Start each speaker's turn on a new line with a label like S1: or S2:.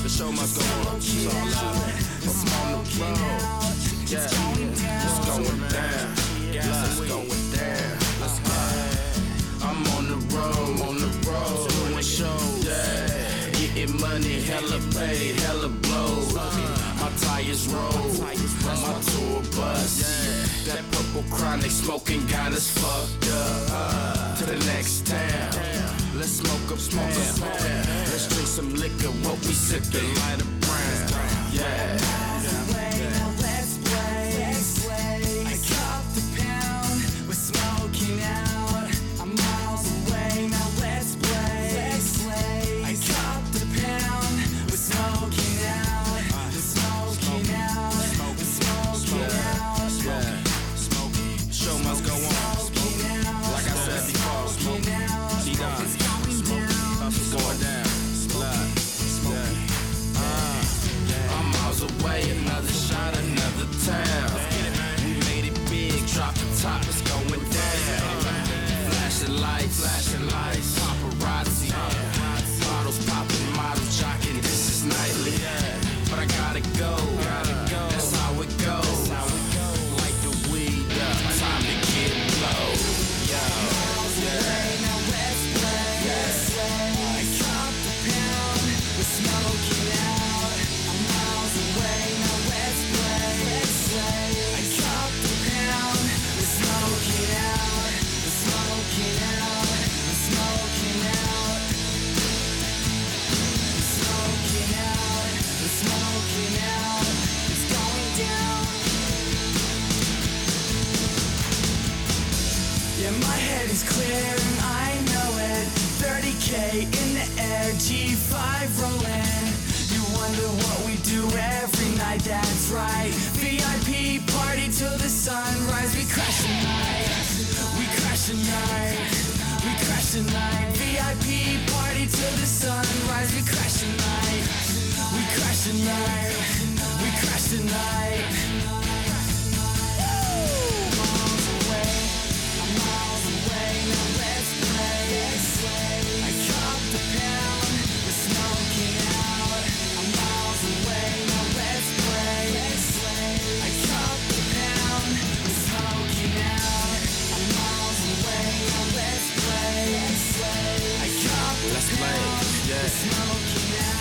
S1: The show must go on. It's all love. I'm on the road. Yeah, it's going down. It's going down. Let's go. I'm on the road, doing shows. Yeah, getting money, hella paid, hella blows. My tires roll, my tour bus. That purple chronic smoking got us fucked up. To the next town, let's smoke a pound. Let's drink some liquor, what we sippin', light a brown. Yeah. Another shot, another town. We made it big, drop the top, it's going down. Flashing lights, paparazzi. Bottles popping, models jocking, this is nightly. But I gotta go, that's how it goes. Like the weed up, time to get low. Now let's play. I cop the pound, we're smoking out. I'm miles away. Yeah, my head is clear and I know it. 30K in the air, G5 rolling. You wonder what we do every night, that's right. VIP party till the sunrise. We crash tonight, we crash tonight, we crash tonight. VIP party till the sunrise. We crash tonight, we crash tonight, we crash tonight. Let's play, yeah.